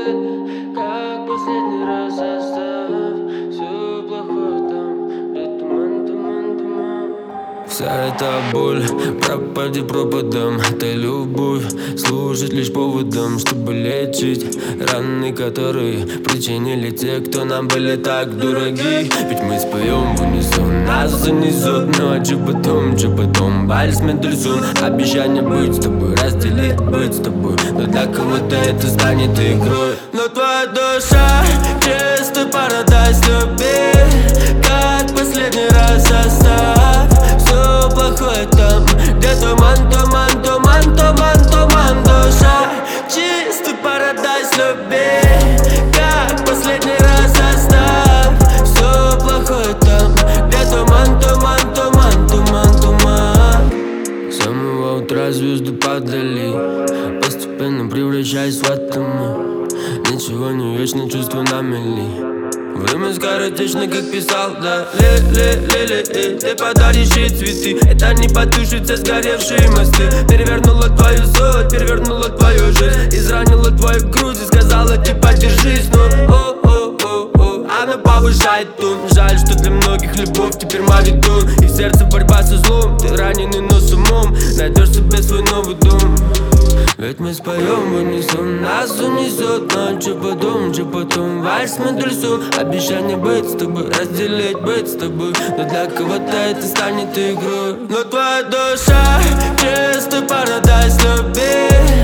Как последний раз оставь все плохое там, где туман, туман, туман. Вся эта боль пропади пропадом. Эта любовь служит лишь поводом, чтобы лечить раны, которые причинили те, кто нам были так дороги. Ведь мы споем в унисон, нас занесет. Ну а че потом, вальс Мендельсон. Обещание быть с тобой, разделить быть с тобой, но для кого-то это станет игрой. Но твоя душа чистый парадайз любви. Как последний раз оставь все плохое там, где туман, туман, туман, туман, туман. Душа чистый парадайз любви. Как последний раз оставь все плохое там, где туман, туман, туман, туман, туман. С самого утра звезды падали, постепенно превращаясь в атомы. Ничего не вечно, чувства на мели. Время скоротечно, как писал, да. Ты подаришь ей цветы, это не потушится сгоревшие мосты. Перевернула твою суть, перевернула твою жизнь, изранила твою грудь и сказала типа держись. Но она повышает тон. Жаль, что для многих любовь теперь мавитон. И в сердце борьба со злом, ты раненый, но с умом найдешь себе свой новый дом. Ведь мы споем в унисон, нас унесет. Но че потом, вальс Мендельсон. Обещание быть с тобой, разделить быть с тобой, но для кого-то это станет игрой. Но твоя душа чистый парадайз любви.